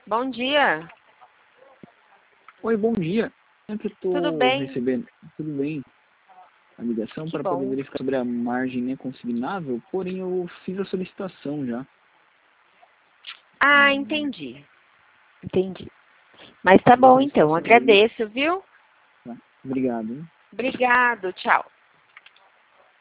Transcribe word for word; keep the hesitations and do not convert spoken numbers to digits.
Bom dia. Oi, bom dia. É que eu tô Tudo bem? recebendo, tudo bem, a ligação Que para bom. poder verificar sobre a margem né, consignável, porém eu fiz a solicitação já. Ah, Hum, entendi. Entendi. Mas tá Fiz a bom então, solicitação hoje. agradeço, viu? Tá? Obrigado. Hein? Obrigado, tchau.